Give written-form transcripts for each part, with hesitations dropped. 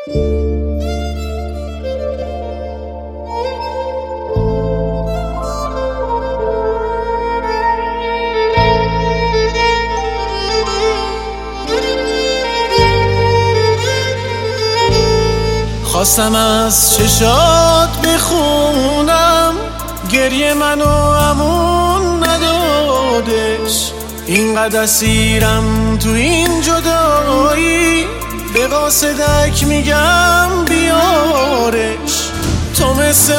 خواستم از چشات بخونم گریه منو امون ندادش، اینقدر اسیرم تو این جدایی به قاصدک میگم بیارش. تو مثل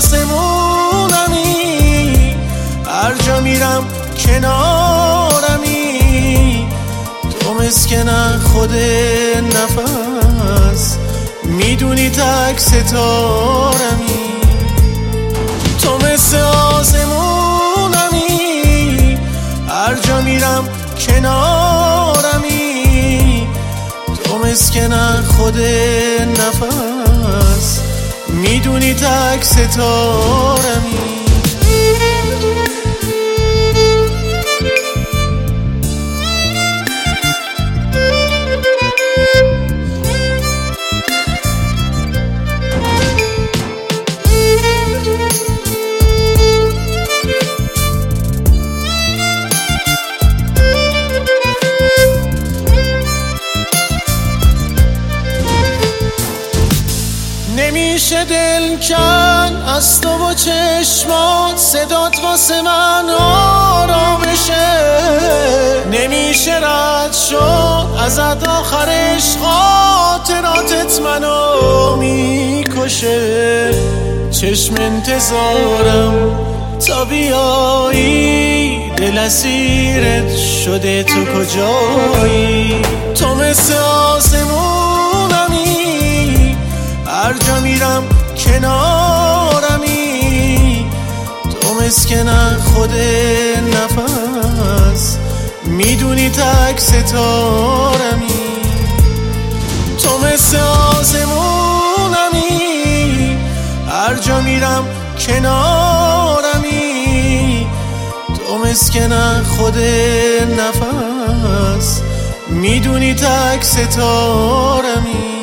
آسمونمی هر جا میرم کنارمی، تو مسکن خود نفس میدونی تک ستارمی. تو مثل آسمونمی هر جا میرم کنارمی، تو مسکن خود نفس میدونی تک ستارمی. نمیشه دل کن از تو و چشمات، صدات واسه من آرامشه. نمیشه رد شد ازت آخرش، خاطراتت منو میکشه. چشم انتظارم تا بیایی، دل اسیرت شده تو کجایی. تو مثل آسمونمی هر جا میرم کنارمی، تو مسکن خود نفس میدونی تک ستارمی. تو مثل آسمونمی هر جا میرم کنارمی، تو مسکن خود نفس میدونی تک ستارمی.